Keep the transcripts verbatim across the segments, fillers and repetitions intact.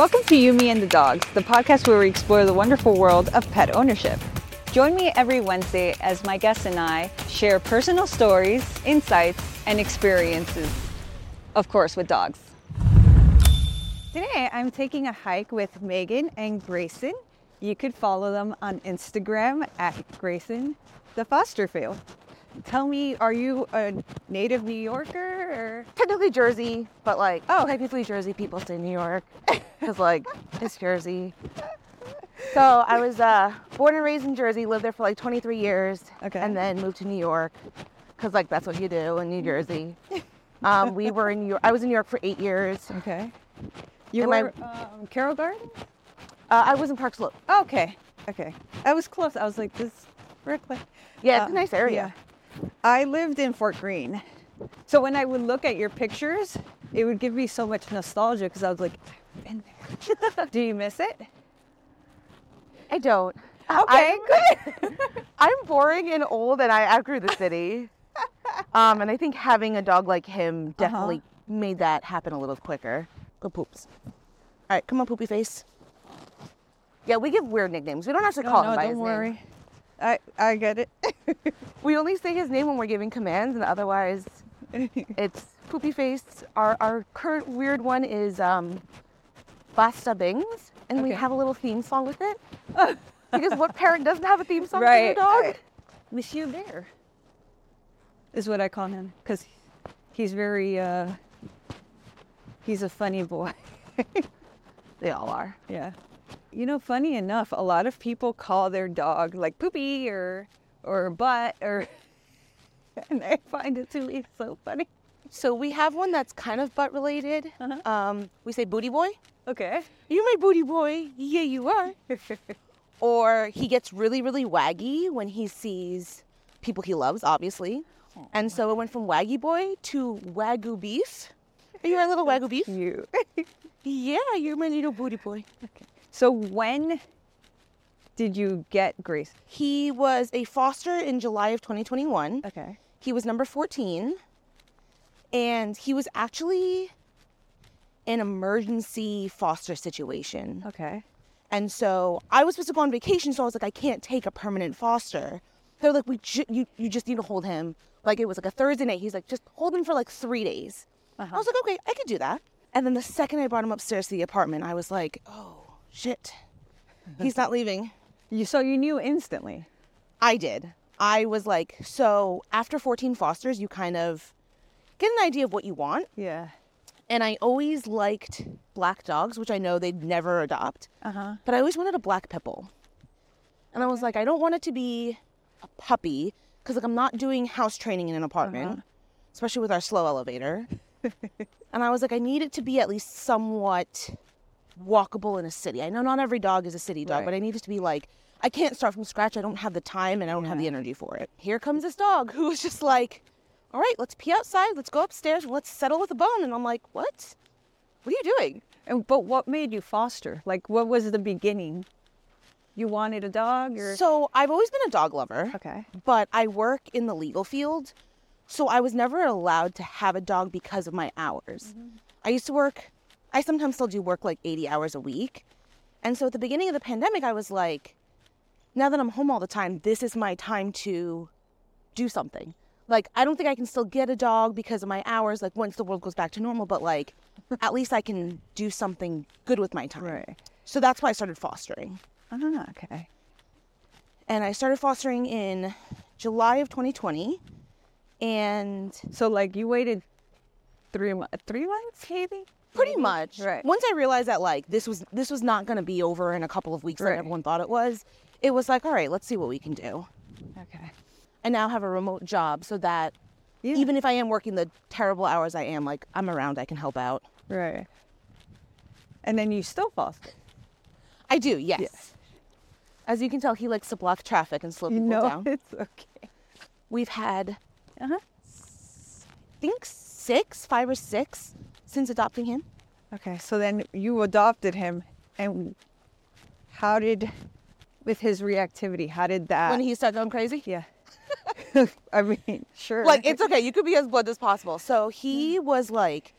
Welcome to You, Me, and the Dogs, the podcast where we explore the wonderful world of pet ownership. Join me every Wednesday as my guests and I share personal stories, insights, and experiences, of course, with dogs. Today, I'm taking a hike with Megan and Grayson. You could follow them on Instagram at Grayson the Fosterfield. Tell me, are you a native New Yorker or? Technically Jersey, but like, Oh. technically Jersey people say New York because like it's Jersey. So I was uh, born and raised in Jersey, lived there for like twenty-three years, Okay. and then moved to New York because like that's what you do in New Jersey. Um, we were in New York. I was in New York for eight years. Okay. You Am were um, Carroll Garden? Uh, I was in Park Slope. Okay. Okay. I was close. I was like, this Brooklyn. Yeah, it's Uh, a nice area. yeah. I lived in Fort Greene. So when I would look at your pictures, it would give me so much nostalgia because I was like, I've been there. Do you miss it? I don't. Okay, I'm, I'm boring and old, and I outgrew the city. Um, and I think having a dog like him definitely Uh-huh. made that happen a little quicker. Go poops. All right, come on, poopy face. Yeah, we give weird nicknames. We don't actually call no, him by don't his worry. name. I, I get it. We only say his name when we're giving commands, and otherwise, it's poopy face. Our our current weird one is um, Basta Bings, and we Okay. have a little theme song with it. Because what parent doesn't have a theme song Right. for their dog? I- Miss you there is what I call him because he's very, uh, he's a funny boy. They all are. Yeah. You know, funny enough, a lot of people call their dog like Poopy or or Butt or, and I find it to be so funny. So we have one that's kind of butt related. Uh-huh. Um, we say booty boy. Okay. You my booty boy. Yeah, you are. Or he gets really, really waggy when he sees people he loves, obviously. And so it went from waggy boy to wagyu beef. Are you our little wagyu beef? You. Yeah, you're my little booty boy. So when did you get Grace? He was a foster in July of twenty twenty-one. Okay. He was number fourteen. And he was actually an emergency foster situation. Okay. And so I was supposed to go on vacation, so I was like, I can't take a permanent foster. They're like, we ju- you, you just need to hold him. Like, it was like a Thursday night. He's like, just hold him for like three days. Uh-huh. I was like, okay, I could do that. And then the second I brought him upstairs to the apartment, I was like, oh, shit. He's not leaving. You so you knew instantly. I did. I was like, so after fourteen fosters, you kind of get an idea of what you want. Yeah. And I always liked black dogs, which I know they'd never adopt. Uh-huh. But I always wanted a black pit bull. And I was like, I don't want it to be a puppy because like I'm not doing house training in an apartment, Uh-huh. especially with our slow elevator. And I was like, I need it to be at least somewhat walkable in a city. I know not every dog is a city dog, Right. but I need it to be like, I can't start from scratch. I don't have the time and I don't have the Yeah. energy for it. Here comes this dog who was just like, all right, let's pee outside. Let's go upstairs. Let's settle with a bone. And I'm like, what? What are you doing? And but what made you foster? Like, what was the beginning? You wanted a dog, or So I've always been a dog lover. okay? But I work in the legal field, so I was never allowed to have a dog because of my hours. I used to work, I sometimes still do work like eighty hours a week. And so at the beginning of the pandemic, I was like, now that I'm home all the time, this is my time to do something. Like, I don't think I can still get a dog because of my hours, like once the world goes back to normal, but like, at least I can do something good with my time. Right. So that's why I started fostering. Ah, okay. And I started fostering in July of twenty twenty. And So like you waited three months, three months maybe? pretty Maybe? much, Right. once I realized that like this was this was not going to be over in a couple of weeks Right. like everyone thought it was, it was like, all right, let's see what we can do. Okay. I now have a remote job so that Yeah. even if I am working the terrible hours I am, like I'm around, I can help out. Right. And then you still foster. I do, yes. Yes. As you can tell, he likes to block traffic and slow You people know down. it's okay. We've had, Uh-huh. I think, six, five or six since adopting him. Okay, so then you adopted him, and how did, with his reactivity, how did that? When he started going crazy. yeah. I mean, sure. Like, it's okay. You could be as blunt as possible. So he was like,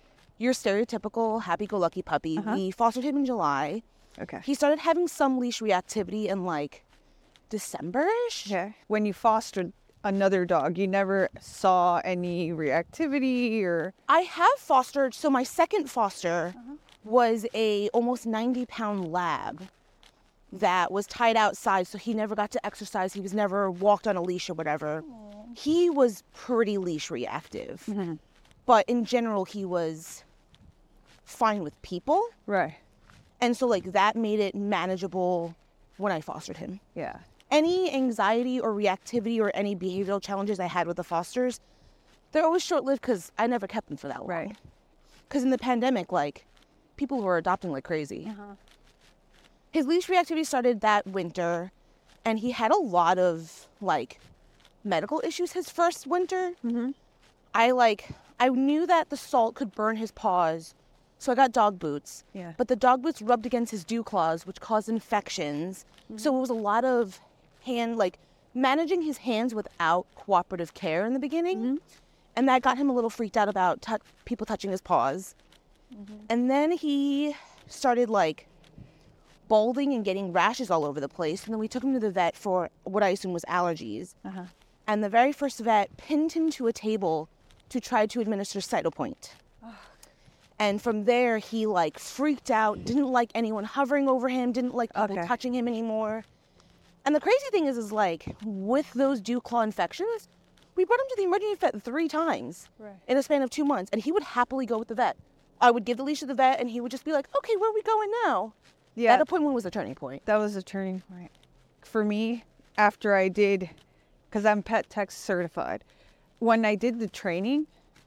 your stereotypical happy-go-lucky puppy. Uh-huh. We fostered him in July. Okay. He started having some leash reactivity in like December-ish. Okay. When you fostered another dog, you never saw any reactivity or... I have fostered, so my second foster uh-huh. was a almost ninety pound lab that was tied outside, so he never got to exercise. He was never walked on a leash or whatever. Aww. He was pretty leash reactive. Mm-hmm. But in general, he was fine with people. Right. And so like that made it manageable when I fostered him. Yeah. Any anxiety or reactivity or any behavioral challenges I had with the fosters, they're always short-lived because I never kept them for that long. Right. Because in the pandemic, like, people were adopting like crazy. Uh-huh. His leash reactivity started that winter, and he had a lot of, like, medical issues his first winter. Mm-hmm. I, like, I knew that the salt could burn his paws, so I got dog boots. Yeah. But the dog boots rubbed against his dew claws, which caused infections. Mm-hmm. So it was a lot of hand, like, managing his hands without cooperative care in the beginning. Mm-hmm. And that got him a little freaked out about t- people touching his paws. Mm-hmm. And then he started, like, balding and getting rashes all over the place. And then we took him to the vet for what I assume was allergies. Uh-huh. And the very first vet pinned him to a table to try to administer Cytopoint. Oh. And from there, he, like, freaked out, didn't like anyone hovering over him, didn't like people okay. touching him anymore. And the crazy thing is, is, like, with those dew claw infections, we brought him to the emergency vet three times right. in a span of two months. And he would happily go with the vet. I would give the leash to the vet, and he would just be like, okay, where are we going now? Yeah. That appointment was a turning point. That was a turning point. For me, after I did, because I'm pet tech certified, when I did the training,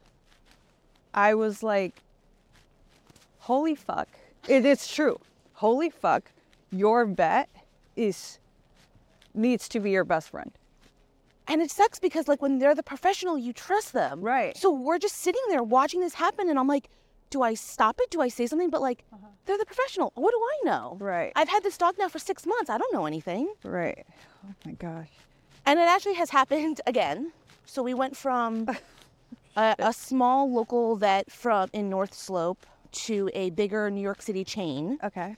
I was like, holy fuck. It is true. Holy fuck. Your vet is... needs to be your best friend. And it sucks because, like, when they're the professional, you trust them. Right. So we're just sitting there watching this happen, and I'm like, do I stop it? Do I say something? But, like, uh-huh. they're the professional. What do I know? Right. I've had this dog now for six months. I don't know anything. Right. Oh, my gosh. And it actually has happened again. So we went from a, a small local vet from in North Slope to a bigger New York City chain. Okay.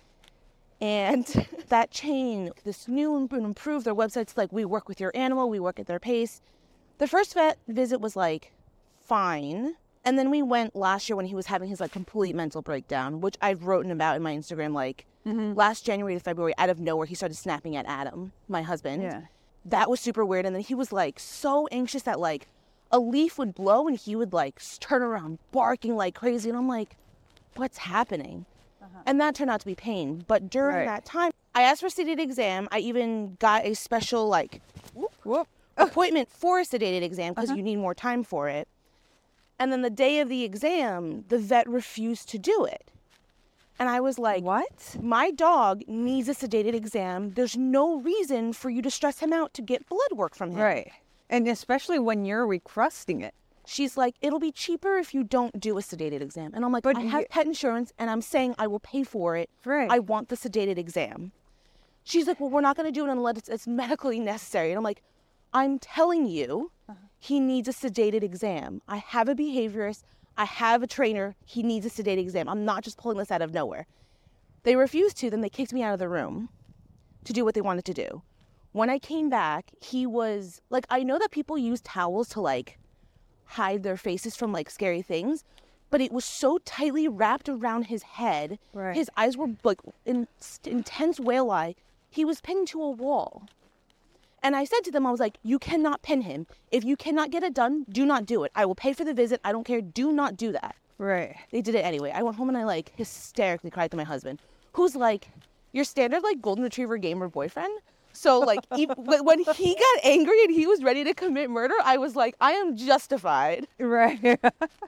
And that chain, this new and improved, their website's like, we work with your animal, we work at their pace. The first vet visit was like, fine. And then we went last year when he was having his like complete mental breakdown, which I've written about in my Instagram, like mm-hmm. last January to February, out of nowhere, he started snapping at Adam, my husband. Yeah. That was super weird. And then he was like so anxious that like a leaf would blow and he would like turn around barking like crazy. And I'm like, what's happening? Uh-huh. And that turned out to be pain. But during right. that time, I asked for a sedated exam. I even got a special like whoop, whoop, appointment for a sedated exam because uh-huh. you need more time for it. And then the day of the exam, the vet refused to do it. And I was like, what? My dog needs a sedated exam. There's no reason for you to stress him out to get blood work from him. Right. And especially when you're requesting it. She's like, it'll be cheaper if you don't do a sedated exam. And I'm like, but I have you... pet insurance and I'm saying I will pay for it. Right. I want the sedated exam. She's like, well, we're not going to do it unless it's, it's medically necessary. And I'm like, I'm telling you, uh-huh. he needs a sedated exam. I have a behaviorist. I have a trainer. He needs a sedated exam. I'm not just pulling this out of nowhere. They refused to. Then they kicked me out of the room to do what they wanted to do. When I came back, he was like, I know that people use towels to like hide their faces from like scary things, but it was so tightly wrapped around his head. Right. His eyes were like in intense whale eye. He was pinned to a wall. And I said to them, I was like, you cannot pin him. If you cannot get it done, do not do it. I will pay for the visit. I don't care. Do not do that. Right. They did it anyway. I went home and I like hysterically cried to my husband, who's like your standard like golden retriever gamer boyfriend. So like even, when he got angry and he was ready to commit murder, I was like, I am justified. Right.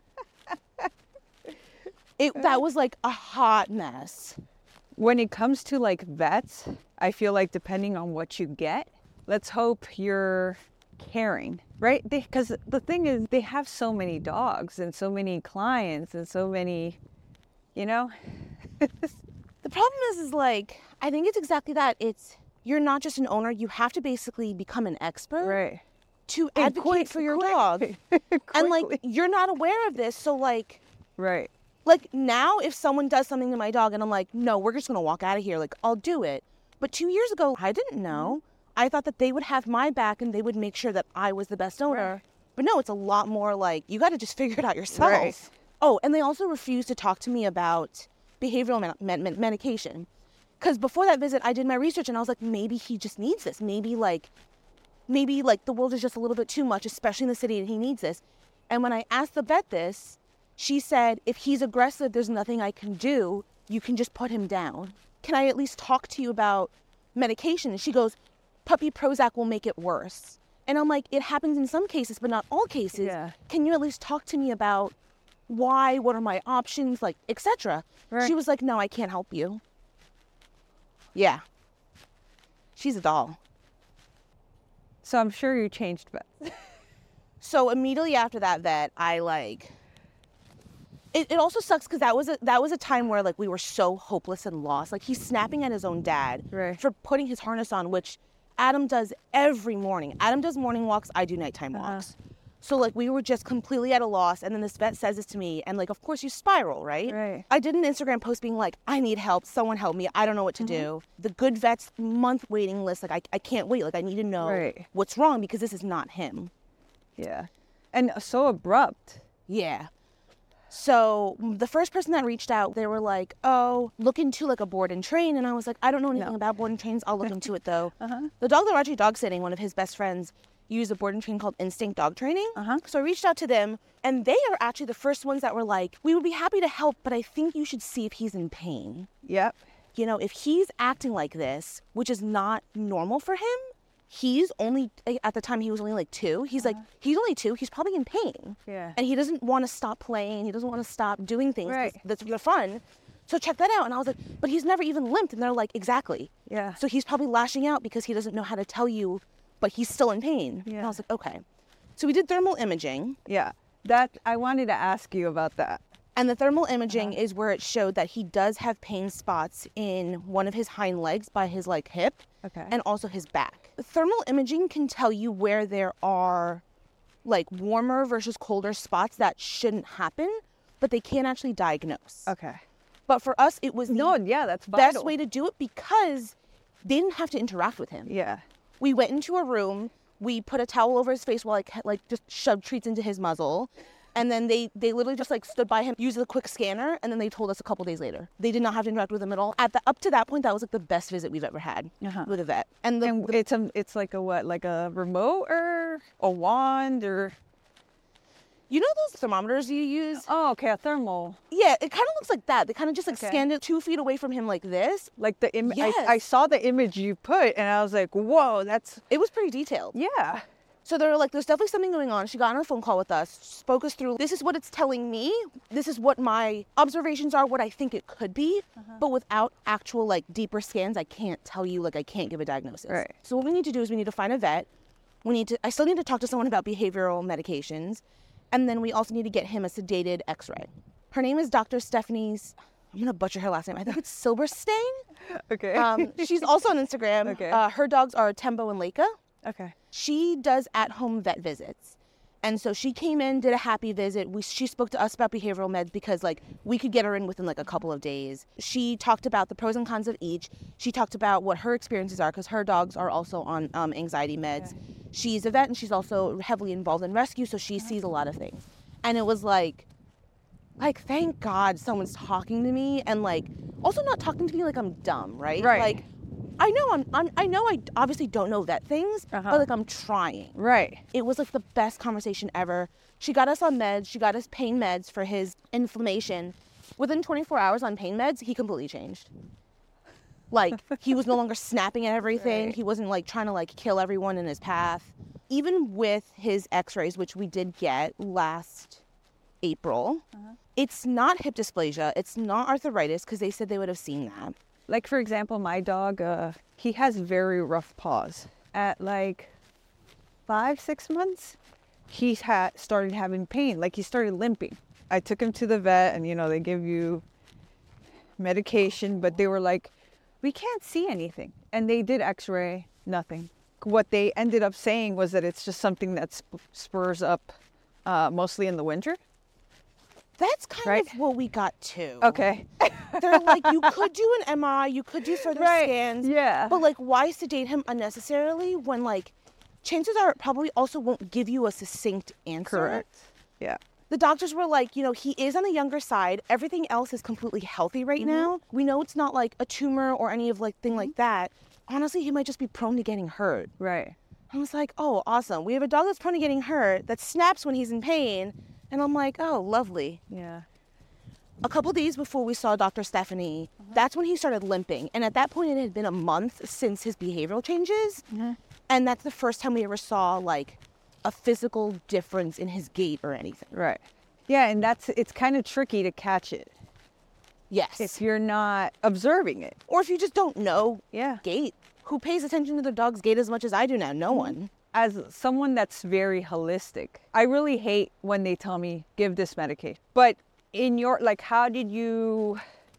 it that was like a hot mess. When it comes to like vets, I feel like depending on what you get, let's hope you're caring, right? Because the thing is, they have so many dogs and so many clients and so many, you know? The problem is, is like, I think it's exactly that. It's, you're not just an owner. You have to basically become an expert. Right. To advocate quick, for your quick. dog. And like, you're not aware of this. So like. Right. Like, now, if someone does something to my dog and I'm like, no, we're just going to walk out of here, like, I'll do it. But two years ago, I didn't know. I thought that they would have my back and they would make sure that I was the best owner. Right. But no, it's a lot more like, you got to just figure it out yourself. Right. Oh, and they also refused to talk to me about behavioral med- med- med- medication. Because before that visit, I did my research and I was like, maybe he just needs this. Maybe, like, maybe, like, the world is just a little bit too much, especially in the city, and he needs this. And when I asked the vet this, she said, if he's aggressive, there's nothing I can do. You can just put him down. Can I at least talk to you about medication? And she goes, puppy Prozac will make it worse. And I'm like, it happens in some cases, but not all cases. Yeah. Can you at least talk to me about why, what are my options, like, et cetera? Right. She was like, no, I can't help you. Yeah. She's a doll. So I'm sure you changed vets. So immediately after that vet, I like, it, it also sucks because that was a, that was a time where like we were so hopeless and lost. Like he's snapping at his own dad Right. for putting his harness on, which Adam does every morning. Adam does morning walks, I do nighttime Uh-huh. walks. So like we were just completely at a loss. And then this vet says this to me and like, of course you spiral, right? Right. I did an Instagram post being like, I need help. Someone help me. I don't know what to do. The good vet's month waiting list. Like I, I can't wait. Like I need to know Right. what's wrong because this is not him. Yeah. And so abrupt. Yeah. So the first person that reached out, they were like, oh, look into like a board and train. And I was like, I don't know anything No. about board and trains. I'll look into it though. Uh-huh. The dog that we're actually dog sitting, one of his best friends, used a board and train called Instinct Dog Training. Uh-huh. So I reached out to them and they are actually the first ones that were like, we would be happy to help, but I think you should see if he's in pain. Yep. You know, if he's acting like this, which is not normal for him, he's only, at the time he was only like two. He's like, he's only two. He's probably in pain. Yeah. And he doesn't want to stop playing. He doesn't want to stop doing things Right. that's that's fun. So check that out. And I was like, but he's never even limped. And they're like, exactly. Yeah. So he's probably lashing out because he doesn't know how to tell you, but he's still in pain. And Yeah. I was like, okay. So we did thermal imaging. Yeah. That I wanted to ask you about that. And the thermal imaging is where it showed that he does have pain spots in one of his hind legs by his like hip Okay. and also his back. Thermal imaging can tell you where there are like warmer versus colder spots that shouldn't happen, but they can't actually diagnose. Okay. But for us, it was the No, yeah, that's vital. best way to do it because they didn't have to interact with him. Yeah. We went into a room, we put a towel over his face while like, like just shoved treats into his muzzle. And then they, they literally just like stood by him, used the quick scanner, and then they told us a couple days later. They did not have to interact with him at all. At the up to that point, that was like the best visit we've ever had Uh-huh. with a vet. And, the, And the- it's a it's like a what? Like a remote or a wand or you know those thermometers you use? oh, okay, a thermal. Yeah, it kind of looks like that. They kind of just like Okay. scanned it two feet away from him like this. Like the Im- Yes. I, I saw the image you put and I was like, whoa, that's It was pretty detailed. yeah. So they were like, there's definitely something going on. She got on a phone call with us, spoke us through, this is what it's telling me. This is what my observations are, what I think it could be. Uh-huh. But without actual like deeper scans, I can't tell you, like I can't give a diagnosis. Right. So what we need to do is we need to find a vet. We need to, I still need to talk to someone about behavioral medications. And then we also need to get him a sedated x-ray. Her name is Doctor Stephanie's, I'm going to butcher her last name. I think it's Silberstein. Okay. Um, she's also on Instagram. Okay. Uh, her dogs are Tembo and Leica. okay. She does at-home vet visits. And so she came in, did a happy visit. We, she spoke to us about behavioral meds because like we could get her in within like a couple of days. She talked about the pros and cons of each. She talked about what her experiences are because her dogs are also on um, anxiety meds. She's a vet and she's also heavily involved in rescue, so she sees a lot of things. And it was like, like, thank God someone's talking to me and like also not talking to me like I'm dumb, right? Right. Like, I know I'm, I'm I know I obviously don't know vet things, Uh-huh. but like I'm trying. Right. It was like the best conversation ever. She got us on meds. She got us pain meds for his inflammation. Within twenty-four hours on pain meds, he completely changed. Like he was no longer snapping at everything. Right. He wasn't like trying to like kill everyone in his path. Even with his x-rays, which we did get last April, it's not hip dysplasia. It's not arthritis because they said they would have seen that. Like for example, my dog, uh, he has very rough paws. At like five, six months, he had started having pain. Like he started limping. I took him to the vet, and you know they give you medication, but they were like, we can't see anything. And they did X-ray, nothing. What they ended up saying was that it's just something that sp- spurs up, uh, mostly in the winter. That's kind right? of what we got too. Okay. They're like, you could do an M R I, you could do further right. scans. Yeah. But like, why sedate him unnecessarily when like, chances are it probably also won't give you a succinct answer. Correct. Yeah. The doctors were like, you know, he is on the younger side. Everything else is completely healthy right mm-hmm. now. We know it's not like a tumor or any of like thing mm-hmm. like that. Honestly, he might just be prone to getting hurt. Right. I was like, oh, awesome. We have a dog that's prone to getting hurt, that snaps when he's in pain. And I'm like, oh, lovely. Yeah. A couple days before we saw Doctor Stephanie, uh-huh. that's when he started limping. And at that point, it had been a month since his behavioral changes. Uh-huh. And that's the first time we ever saw, like, a physical difference in his gait or anything. Right. Yeah, and that's, it's kind of tricky to catch it. Yes. If you're not observing it. Or if you just don't know yeah. gait. Who pays attention to their dog's gait as much as I do now? No one. As someone that's very holistic, I really hate when they tell me, give this medication. But in your, like, how did you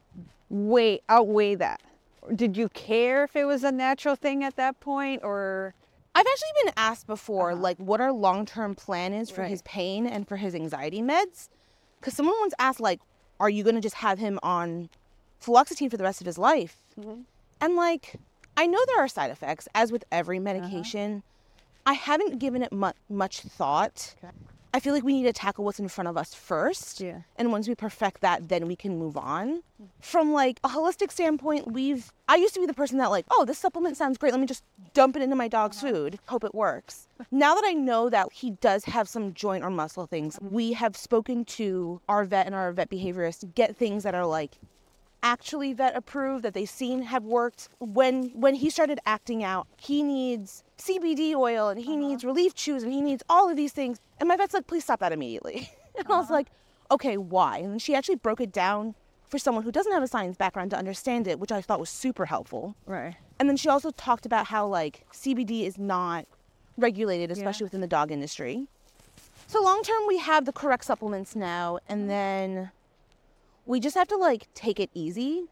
weigh, outweigh that? Did you care if it was a natural thing at that point, or? I've actually been asked before, uh-huh. like, what our long-term plan is for right. his pain and for his anxiety meds. Because someone once asked, like, are you going to just have him on fluoxetine for the rest of his life? Mm-hmm. And, like, I know there are side effects, as with every medication. Uh-huh. I haven't given it mu- much thought. Okay. I feel like we need to tackle what's in front of us first. Yeah. And once we perfect that, then we can move on. Mm-hmm. From, like, a holistic standpoint, we've... I used to be the person that, like, oh, this supplement sounds great. Let me just dump it into my dog's uh-huh. food. Hope it works. Now that I know that he does have some joint or muscle things, we have spoken to our vet and our vet behaviorist to get things that are, like, actually vet approved, that they've seen have worked. When when he started acting out, he needs C B D oil and he uh-huh. needs relief chews and he needs all of these things. And my vet's like, please stop that immediately. And uh-huh. I was like, okay, why? And she actually broke it down for someone who doesn't have a science background to understand it, which I thought was super helpful. Right. And then she also talked about how, like, C B D is not regulated, especially yeah. within the dog industry. So long term, we have the correct supplements now, and then we just have to, like, take it easy.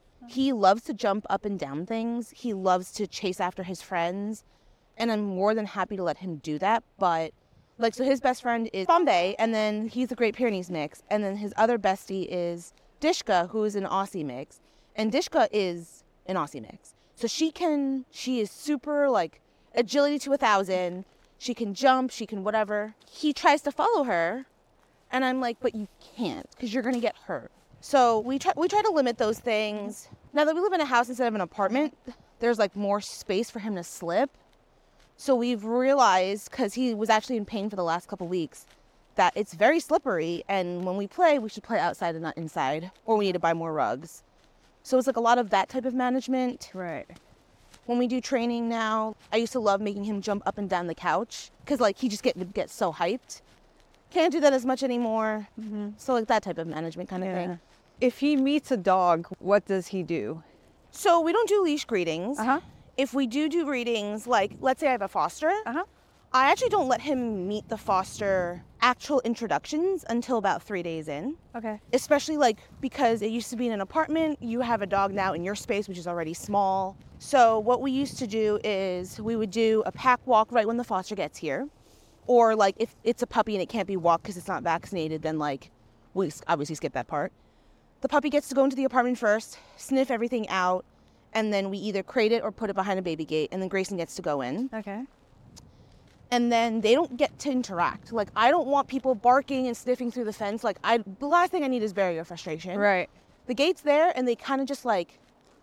He loves to jump up and down things. He loves to chase after his friends. And I'm more than happy to let him do that. But, like, so his best friend is Bombay, and then he's a Great Pyrenees mix. And then his other bestie is Dishka, who is an Aussie mix. And Dishka is an Aussie mix. So she can, she is super, like, agility to a thousand. She can jump, she can whatever. He tries to follow her. And I'm like, but you can't, because you're going to get hurt. So we try we try to limit those things. Now that we live in a house instead of an apartment, there's like more space for him to slip. So we've realized, because he was actually in pain for the last couple weeks, that it's very slippery. And when we play, we should play outside and not inside. Or we need to buy more rugs. So it's like a lot of that type of management. Right. When we do training now, I used to love making him jump up and down the couch. Because like he just get, would get so hyped. Can't do that as much anymore. Mm-hmm. So like that type of management kind of yeah. thing. If he meets a dog, what does he do? So we don't do leash greetings. Uh-huh. If we do do greetings, like let's say I have a foster, uh-huh. I actually don't let him meet the foster actual introductions until about three days in. Okay. Especially like because it used to be in an apartment, you have a dog now in your space, which is already small. So what we used to do is we would do a pack walk right when the foster gets here. Or like if it's a puppy and it can't be walked because it's not vaccinated, then like we obviously skip that part. The puppy gets to go into the apartment first, sniff everything out, and then we either crate it or put it behind a baby gate, and then Grayson gets to go in. Okay. And then they don't get to interact. Like, I don't want people barking and sniffing through the fence. Like, I the last thing I need is barrier frustration. Right. The gate's there, and they kind of just, like,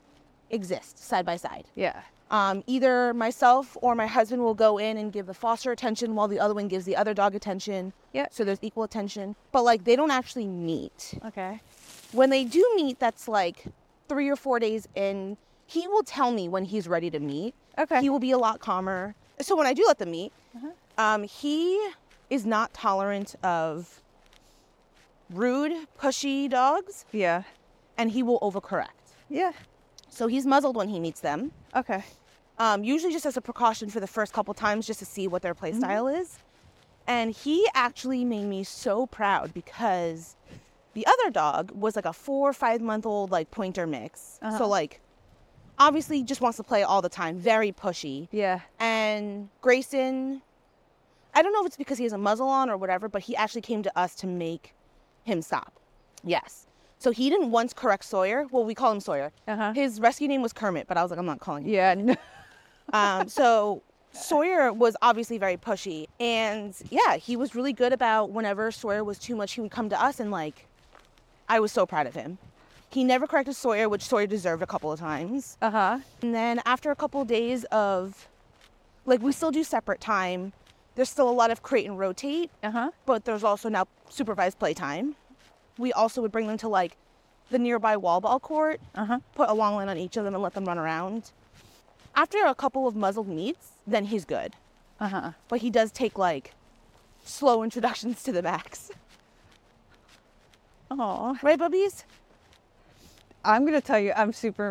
exist side by side. Yeah. Um, either myself or my husband will go in and give the foster attention while the other one gives the other dog attention. Yeah. So there's equal attention. But, like, they don't actually meet. Okay. When they do meet, that's like three or four days in. He will tell me when he's ready to meet. Okay. He will be a lot calmer. So when I do let them meet, uh-huh. um, he is not tolerant of rude, pushy dogs. Yeah. And he will overcorrect. Yeah. So he's muzzled when he meets them. Okay. Um, usually just as a precaution for the first couple times just to see what their play mm-hmm. style is. And he actually made me so proud because the other dog was like a four or five month old like pointer mix. Uh-huh. So like obviously just wants to play all the time. Very pushy. Yeah. And Grayson, I don't know if it's because he has a muzzle on or whatever, but he actually came to us to make him stop. Yes. So he didn't once correct Sawyer. Well, we call him Sawyer. Uh-huh. His rescue name was Kermit, but I was like, I'm not calling him. Yeah. Um, so Sawyer was obviously very pushy. And yeah, he was really good about whenever Sawyer was too much, he would come to us and like, I was so proud of him. He never corrected Sawyer, which Sawyer deserved a couple of times. Uh-huh. And then after a couple of days of, like, we still do separate time. There's still a lot of crate and rotate, Uh-huh. but there's also now supervised playtime. We also would bring them to, like, the nearby wall ball court, Uh-huh. put a long line on each of them and let them run around. After a couple of muzzled meets, then he's good. Uh-huh. But he does take, like, slow introductions to the max. Oh. Right, bubbies? I'm going to tell you, I'm super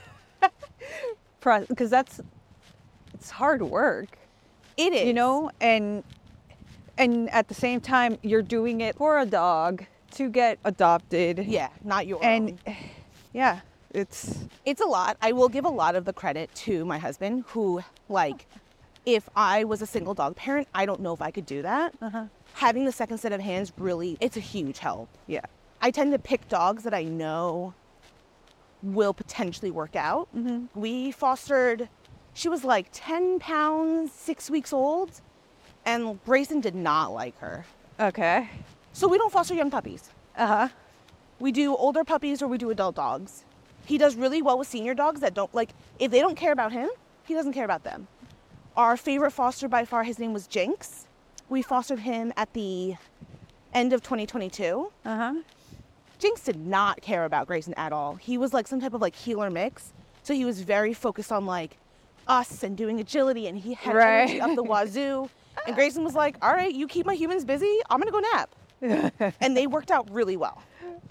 impressed because that's, it's hard work, It is. you know, and, and at the same time, you're doing it for a dog to get adopted. Yeah, not your And own. yeah, it's, It's a lot. I will give a lot of the credit to my husband who, like, if I was a single dog parent, I don't know if I could do that. uh-huh. Having the second set of hands really, it's a huge help. Yeah. I tend to pick dogs that I know will potentially work out. Mm-hmm. We fostered, she was like ten pounds, six weeks old, and Grayson did not like her. Okay. So we don't foster young puppies. Uh-huh. We do older puppies or we do adult dogs. He does really well with senior dogs that don't, like, if they don't care about him, he doesn't care about them. Our favorite foster by far, his name was Jinx. We fostered him at the end of twenty twenty-two. Uh-huh. Jinx did not care about Grayson at all. He was like some type of like healer mix. So he was very focused on like us and doing agility, and he had Right. energy up the wazoo. And Grayson was like, all right, you keep my humans busy. I'm going to go nap. And they worked out really well.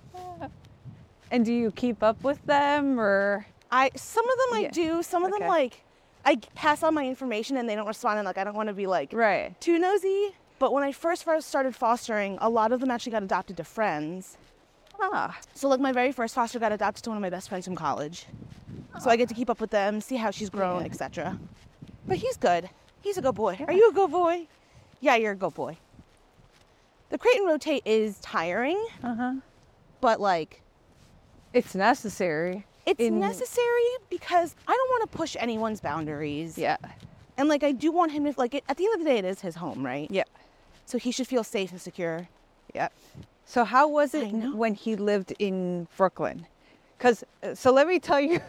And do you keep up with them or? I Some of them I Yeah. do. Some of Okay. them like I pass on my information and they don't respond. And like, I don't want to be like Right. too nosy. But when I first first started fostering, a lot of them actually got adopted to friends. Ah. So like my very first foster got adopted to one of my best friends from college. So I get to keep up with them, see how she's grown, Yeah. et cetera. But he's good. He's a good boy. Are you a good boy? Yeah, you're a good boy. The crate and rotate is tiring, Uh-huh. but like It's necessary. it's in- necessary because I don't want to push anyone's boundaries. Yeah. And like I do want him to like it, at the end of the day it is his home, right? Yeah. So he should feel safe and secure. Yeah. So how was I it know. when he lived in Brooklyn? Because, so let me tell you,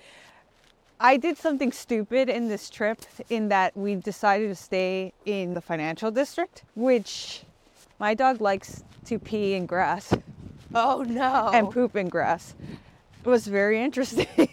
I did something stupid in this trip in that we decided to stay in the financial district, which my dog likes to pee in grass Oh no. and poop in grass. It was very interesting.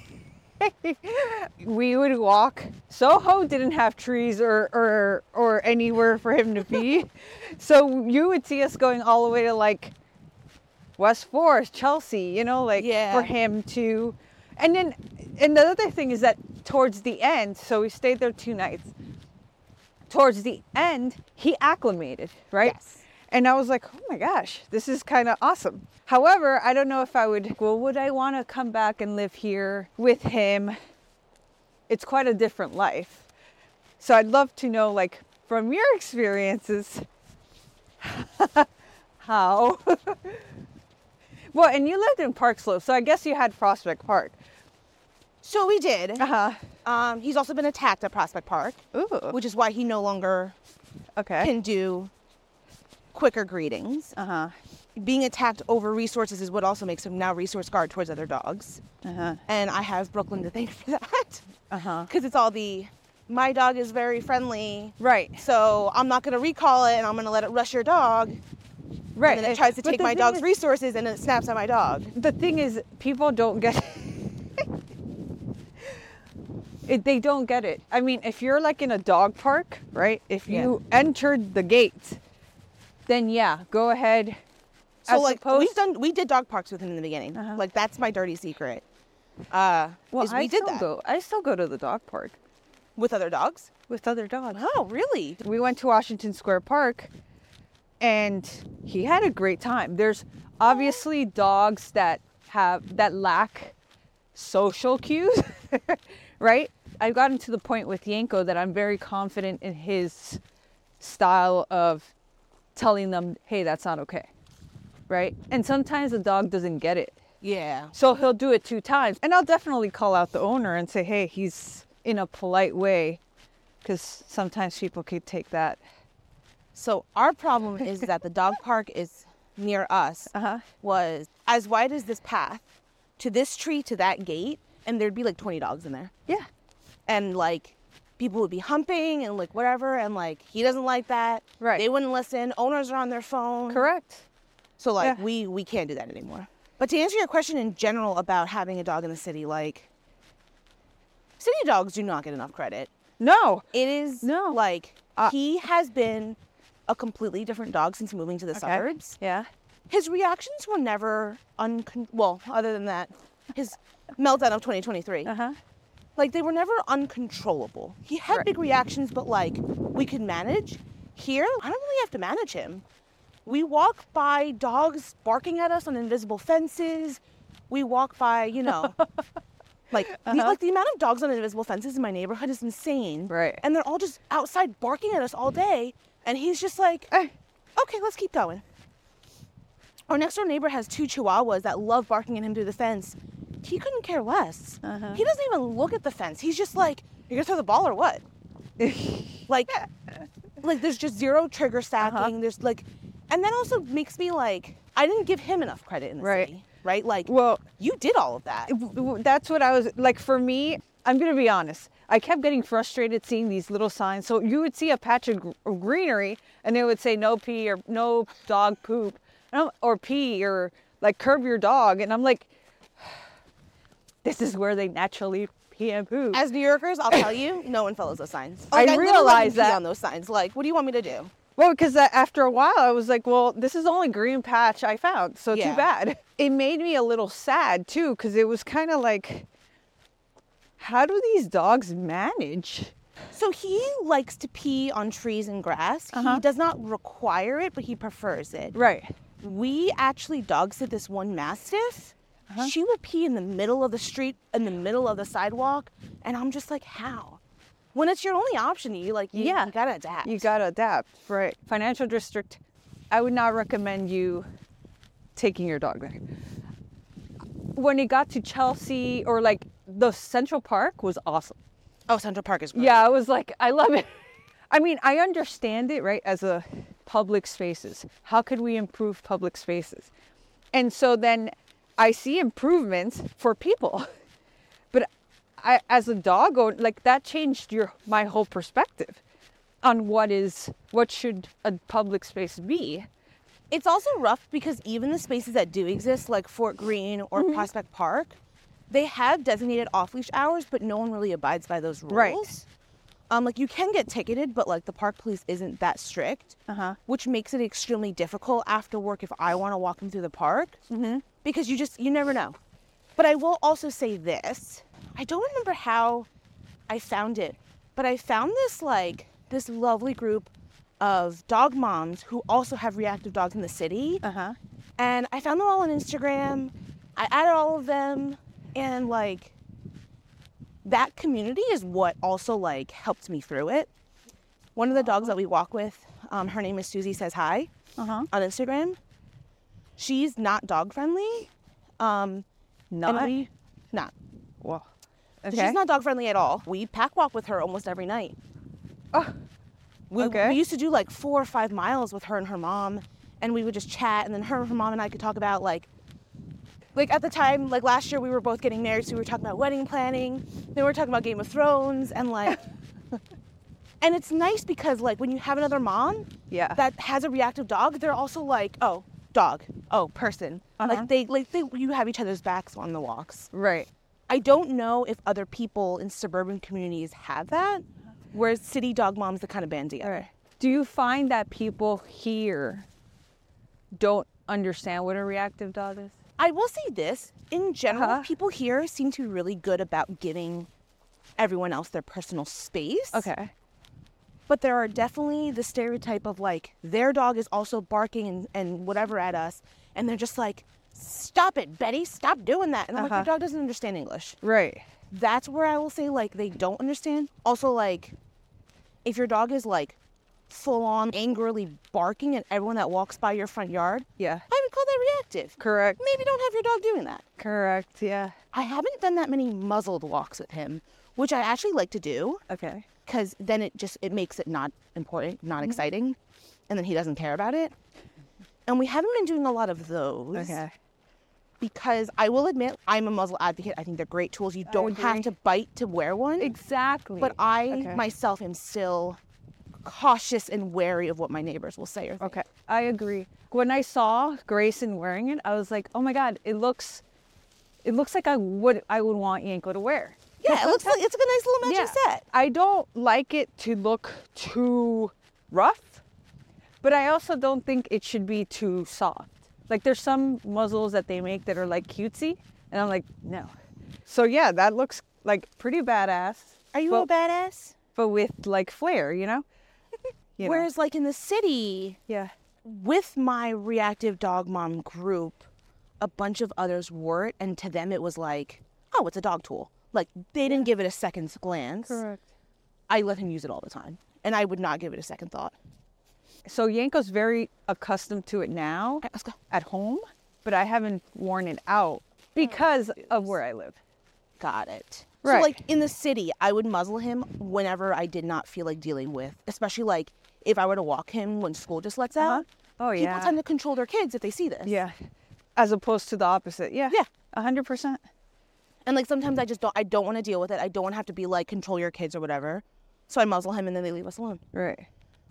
We would walk. Soho didn't have trees or, or or anywhere for him to pee. So you would see us going all the way to like West Forest, Chelsea, you know, like Yeah. for him to. And then and the other thing is that towards the end, so we stayed there two nights. Towards the end, he acclimated, right? Yes. And I was like, oh my gosh, this is kind of awesome. However, I don't know if I would, well, would I want to come back and live here with him? It's quite a different life. So I'd love to know, like, from your experiences, how? Well, and you lived in Park Slope, so I guess you had Prospect Park. So we did. Uh-huh. Um, he's also been attacked at Prospect Park, Ooh, which is why he no longer okay. can do quicker greetings. Uh-huh. Being attacked over resources is what also makes him now resource guard towards other dogs. Uh-huh. And I have Brooklyn to thank for that. Uh-huh. Because it's all the, my dog is very friendly, Right. so I'm not going to recall it and I'm going to let it rush your dog. Right. And then it tries to But take the my thing dog's is- resources and then it snaps at my dog. The thing is, people don't get it. They don't get it. I mean, if you're like in a dog park, right? If you entered the gate, then yeah, go ahead. So As like opposed- we've done, we did dog parks with him in the beginning. Uh-huh. Like that's my dirty secret. Uh, Well, is I we did still that go. I still go to the dog park with other dogs. with other dogs. Oh, really? We went to Washington Square Park, and he had a great time. There's obviously dogs that have that lack social cues, right? I've gotten to the point with Yanko that I'm very confident in his style of telling them, hey, that's not okay. right? And sometimes the dog doesn't get it. Yeah. So he'll do it two times. And I'll definitely call out the owner and say, hey, he's in a polite way, because sometimes people could take that. So our problem is that the dog park is near us Uh-huh. was as wide as this path to this tree to that gate, and there'd be like twenty dogs in there. Yeah. And like people would be humping and like whatever, and like he doesn't like that. Right. They wouldn't listen. Owners are on their phone. Correct. So like Yeah. we we can't do that anymore. But to answer your question in general about having a dog in the city, like city dogs do not get enough credit. No. It is No. like Uh, he has been a completely different dog since moving to the suburbs. Yeah. His reactions were never uncon- well, other than that, his meltdown of twenty twenty-three. Uh-huh. Like they were never uncontrollable. He had Right. big reactions, but like we could manage. Here, I don't really have to manage him. We walk by dogs barking at us on invisible fences. We walk by, you know, like the, Uh-huh. like the amount of dogs on invisible fences in my neighborhood is insane. Right. And they're all just outside barking at us all day, and he's just like, Hey. okay, let's keep going. Our next door neighbor has two chihuahuas that love barking at him through the fence. He couldn't care less. Uh-huh. He doesn't even look at the fence. He's just like, you're gonna throw the ball or what? Like, like there's just zero trigger stacking. Uh-huh. There's like, and that also makes me like, I didn't give him enough credit in the Right. city, right? Like, Well, you did all of that. w- w- that's what I was like. For me, I'm gonna be honest, I kept getting frustrated seeing these little signs. So you would see a patch of gr- of greenery and they would say no pee or no dog poop, and I'm- or pee or like curb your dog, and I'm like, this is where they naturally pee and poop. As New Yorkers, I'll tell you, no one follows those signs. I literally realize pee that. on those signs. Like, what do you want me to do? Well, because after a while, I was like, well, this is the only green patch I found, so Yeah. too bad. It made me a little sad, too, because it was kind of like, how do these dogs manage? So he likes to pee on trees and grass. Uh-huh. He does not require it, but he prefers it. Right. We actually dog sit this one mastiff. Uh-huh. She will pee in the middle of the street, in the middle of the sidewalk, and I'm just like, how? When it's your only option, you like, you, Yeah. you gotta adapt. You got to adapt. Right. Financial district, I would not recommend you taking your dog there. When it got to Chelsea or like the Central Park was awesome. Oh, Central Park is great. Yeah, I was like, I love it. I mean, I understand it, right, as a public spaces. How could we improve public spaces? And so then I see improvements for people. But I, as a dog owner, like that changed your my whole perspective on what is what should a public space be. It's also rough because even the spaces that do exist, like Fort Greene or Mm-hmm. Prospect Park, they have designated off-leash hours, but no one really abides by those rules. Right. Um, like you can get ticketed, but like the park police isn't that strict, Uh-huh. which makes it extremely difficult after work if I want to walk them through the park, Mm-hmm. because you just you never know. But I will also say this: I don't remember how I found it, but I found this like this lovely group of dog moms who also have reactive dogs in the city. Uh-huh. And I found them all on Instagram. I added all of them, and like that community is what also like helped me through it. One of the dogs that we walk with, um, her name is Susie Says Hi Uh-huh. on Instagram. She's not dog friendly. Um, Not. and we, not. Well, okay. She's not dog friendly at all. We pack walk with her almost every night. Oh, We, Okay. we used to do like four or five miles with her and her mom, and we would just chat, and then her, her mom and I could talk about like, like at the time, like last year we were both getting married, so we were talking about wedding planning. Then we were talking about Game of Thrones, and like, and it's nice because like when you have another mom yeah. that has a reactive dog, they're also like, oh, dog, oh, person. Uh-huh. Like they, like they, you have each other's backs on the walks. Right. I don't know if other people in suburban communities have that, whereas city dog moms that kind of band together. Do you find that people here don't understand what a reactive dog is? I will say this, in general, Uh-huh. people here seem to be really good about giving everyone else their personal space. Okay. But there are definitely the stereotype of like, their dog is also barking and, and whatever at us. And they're just like, stop it, Betty, stop doing that. And I'm Uh-huh. like, your dog doesn't understand English. Right. That's where I will say like, they don't understand. Also like, if your dog is like full on angrily barking at everyone that walks by your front yard, Yeah. I would call that reactive. Correct. Maybe don't have your dog doing that. Correct. Yeah. I haven't done that many muzzled walks with him, which I actually like to do. Okay. Because then it just, it makes it not important, not Mm-hmm. exciting. And then he doesn't care about it. And we haven't been doing a lot of those. Okay. Because I will admit, I'm a muzzle advocate. I think they're great tools. You don't have agree. to bite to wear one. Exactly. But I Okay. myself am still cautious and wary of what my neighbors will say or think. Okay, I agree. When I saw Grayson wearing it, I was like, "Oh my God, it looks, it looks like I would, I would want Yanko to wear." Yeah, it looks like it's a nice little matching Yeah. set. I don't like it to look too rough, but I also don't think it should be too soft. Like there's some muzzles that they make that are like cutesy, and I'm like, no. So yeah, that looks like pretty badass. Are you but, a badass? But with like flair, you know? You know. Whereas like in the city, Yeah. with my reactive dog mom group, a bunch of others wore it, and to them it was like, oh, it's a dog tool. Like they didn't give it a second glance. Correct. I let him use it all the time, and I would not give it a second thought. So Yanko's very accustomed to it now All right, let's go. at home, but I haven't worn it out because of where I live. Got it. Right. So like in the city, I would muzzle him whenever I did not feel like dealing with, especially like if I were to walk him when school just lets out. Oh, People yeah. tend to control their kids if they see this. Yeah. As opposed to the opposite. Yeah. Yeah. A hundred percent. And like sometimes I just don't I don't want to deal with it. I don't want to have to be like control your kids or whatever. So I muzzle him and then they leave us alone. Right.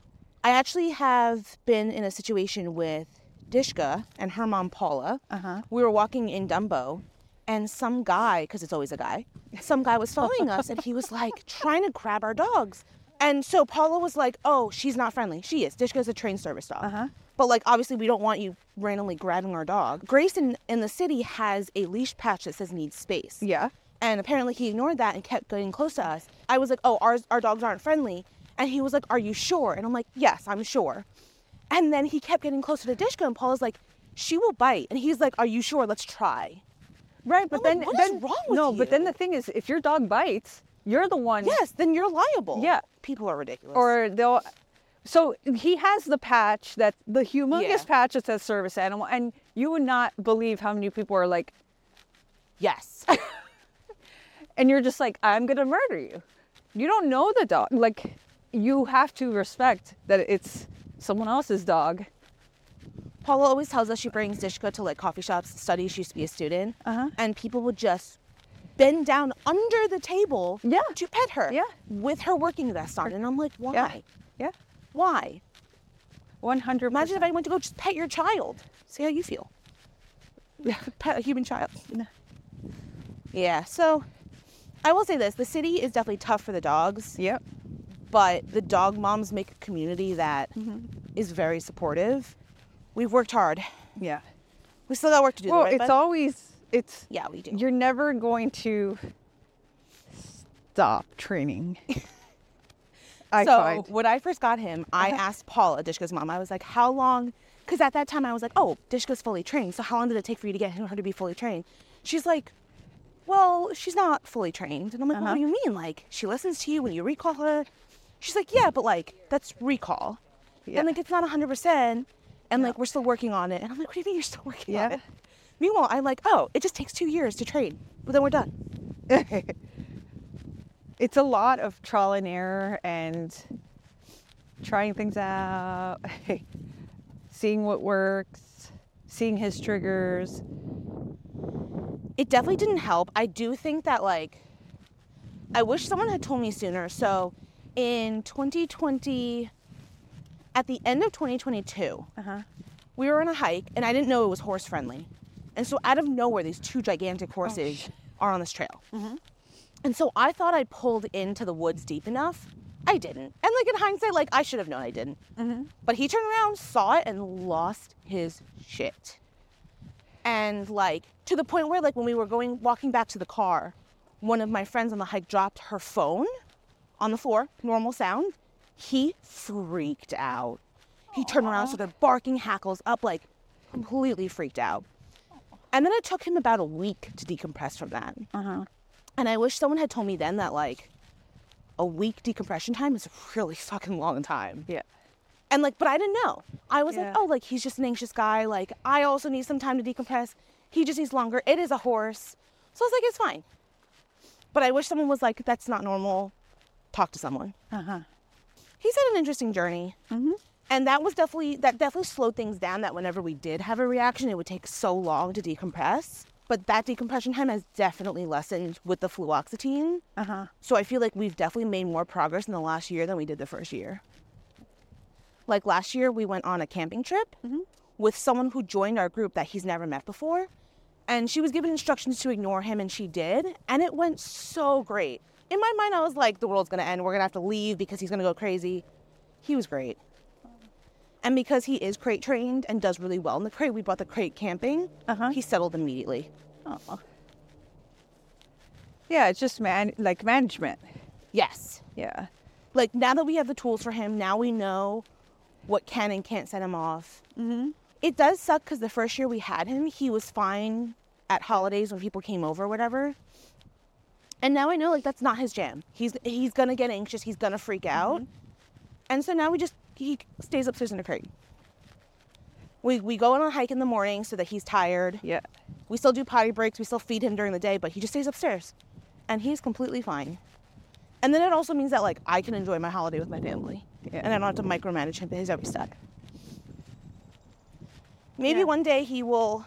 I actually have been in a situation with Dishka and her mom Paula. Uh-huh. We were walking in Dumbo and some guy, because it's always a guy, some guy was following us and he was like trying to grab our dogs. And so Paula was like, oh, she's not friendly. She is. Dishka's a trained service dog. Uh-huh. But like obviously we don't want you randomly grabbing our dog. Grayson in the city has a leash patch that says needs space. Yeah. And apparently he ignored that and kept getting close to us. I was like, oh, ours, our dogs aren't friendly. And he was like, are you sure? And I'm like, yes, I'm sure. And then he kept getting closer to Dishka and Paula's like, she will bite. And he's like, are you sure? Let's try. Right. But I'm then, like, what is then wrong with no, but then you? the thing is, if your dog bites, you're the one. Yes, then you're liable. Yeah. People are ridiculous. Or they'll. So he has the patch that the humongous Yeah. patch that says service animal, and you would not believe how many people are like, yes. and you're just like, I'm gonna murder you. You don't know the dog. Like, you have to respect that it's someone else's dog. Paula always tells us she brings Dishka to like coffee shops to study. She used to be a student. Uh-huh. And people would just bend down under the table Yeah. to pet her. Yeah. With her working vest on. And I'm like, why? Yeah. Yeah. Why? one hundred percent. Imagine if I went to go just pet your child. See how you feel. Pet a human child. Yeah, so I will say this. The city is definitely tough for the dogs, Yep. but the dog moms make a community that is very supportive. We've worked hard. Yeah. We still got work to do, Well, though, right, it's bud? always, it's, Yeah, we do. you're never going to stop training. I so find. when I first got him, I asked Paula, Dishka's mom, I was like, how long? Because at that time I was like, oh, Dishka's fully trained. So how long did it take for you to get her to be fully trained? She's like, well, she's not fully trained. And I'm like, well, what do you mean? Like, she listens to you when you recall her? She's like, yeah, but like, that's recall. Yeah. And like, it's not one hundred percent. And like, we're still working on it. And I'm like, what do you mean you're still working on Yeah. it? Meanwhile, I'm like, oh, it just takes two years to train. But then we're done. It's a lot of trial and error and trying things out, seeing what works, seeing his triggers. It definitely didn't help. I do think that, like, I wish someone had told me sooner. So in twenty twenty, at the end of twenty twenty-two, Uh-huh. we were on a hike and I didn't know it was horse friendly. And so out of nowhere, these two gigantic horses are on this trail. And so I thought I pulled into the woods deep enough. I didn't. And like in hindsight, like I should have known I didn't. But he turned around, saw it, and lost his shit. And like to the point where like when we were going walking back to the car, one of my friends on the hike dropped her phone on the floor, normal sound. He freaked out. He turned around, started barking, hackles up, like completely freaked out. And then it took him about a week to decompress from that. Uh-huh. And I wish someone had told me then that like a week decompression time is a really fucking long time. Yeah. And like, but I didn't know. I was Yeah. like, oh, like he's just an anxious guy. Like I also need some time to decompress. He just needs longer. It is a horse. So I was like, it's fine. But I wish someone was like, that's not normal. Talk to someone. Uh-huh. He's had an interesting journey. Mm-hmm. And that was definitely, that definitely slowed things down, that whenever we did have a reaction, it would take so long to decompress. But that decompression time has definitely lessened with the fluoxetine. Uh-huh. So I feel like we've definitely made more progress in the last year than we did the first year. Like last year, we went on a camping trip Mm-hmm. with someone who joined our group that he's never met before. And she was given instructions to ignore him, and she did. And it went so great. In my mind, I was like, the world's going to end. We're going to have to leave because he's going to go crazy. He was great. And because he is crate trained and does really well in the crate, we brought the crate camping. Uh-huh. He settled immediately. Oh. Yeah, it's just man like management. Yes. Yeah. Like now that we have the tools for him, now we know what can and can't set him off. Mm-hmm. It does suck because the first year we had him, he was fine at holidays when people came over or whatever. And now I know like that's not his jam. He's he's gonna get anxious. He's gonna freak out. Mm-hmm. And so now we just he stays upstairs in the crate. We we go on a hike in the morning so that he's tired. Yeah. We still do potty breaks. We still feed him during the day, but he just stays upstairs, and he's completely fine. And then it also means that like I can enjoy my holiday with my family, Yeah. and I don't have to micromanage him his every step. Maybe Yeah. one day he will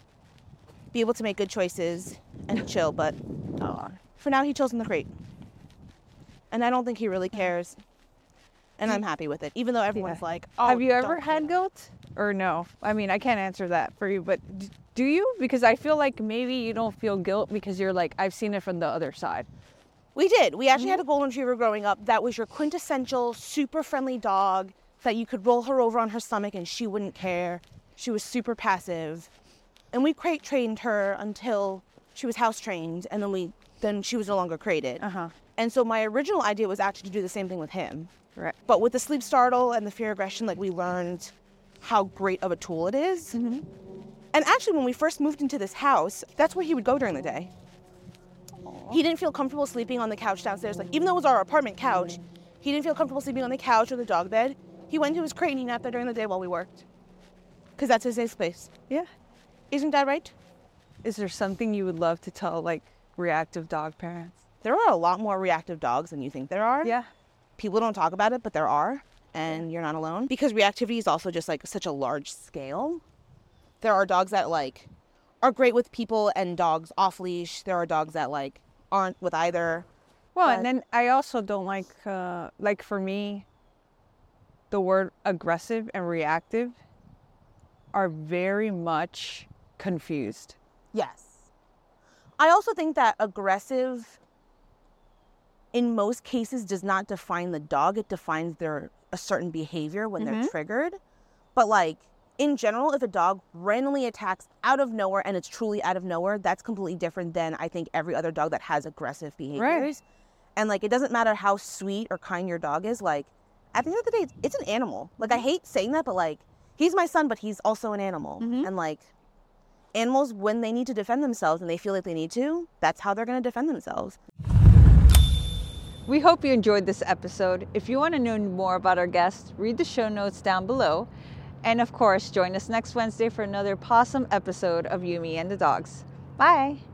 be able to make good choices and chill, but Oh. for now he chills in the crate, and I don't think he really cares. And I'm happy with it, even though everyone's Yeah. like, "Oh, Have you ever don't had do that." guilt? Or no? I mean, I can't answer that for you, but d- do you? Because I feel like maybe you don't feel guilt because you're like, I've seen it from the other side. We did. We actually Mm-hmm. had a golden retriever growing up that was your quintessential super friendly dog that you could roll her over on her stomach and she wouldn't care. She was super passive. And we crate trained her until she was house trained, and then we then she was no longer crated. Uh-huh. And so my original idea was actually to do the same thing with him. Right. But with the sleep startle and the fear aggression, like we learned how great of a tool it is. Mm-hmm. And actually, when we first moved into this house, that's where he would go during the day. He didn't feel comfortable sleeping on the couch downstairs. Like, even though it was our apartment couch, he didn't feel comfortable sleeping on the couch or the dog bed. He went to his crate and he napped there during the day while we worked. Because that's his safe space. Yeah. Isn't that right? Is there something you would love to tell like reactive dog parents? There are a lot more reactive dogs than you think there are. Yeah. People don't talk about it, but there are. And you're not alone. Because reactivity is also just like such a large scale. There are dogs that like are great with people and dogs off leash. There are dogs that like aren't with either. Well, But- and then I also don't like, uh, like for me, the word aggressive and reactive are very much confused. Yes. I also think that aggressive, in most cases, does not define the dog. It defines their a certain behavior when they're triggered. But like in general, if a dog randomly attacks out of nowhere and it's truly out of nowhere, that's completely different than I think every other dog that has aggressive behaviors. And like it doesn't matter how sweet or kind your dog is. Like at the end of the day, it's, it's an animal. Like I hate saying that, but like he's my son, but he's also an animal. And like animals, when they need to defend themselves and they feel like they need to, that's how they're going to defend themselves. We hope you enjoyed this episode. If you want to know more about our guests, read the show notes down below. And of course, join us next Wednesday for another Possum episode of Yumi and the Dogs. Bye.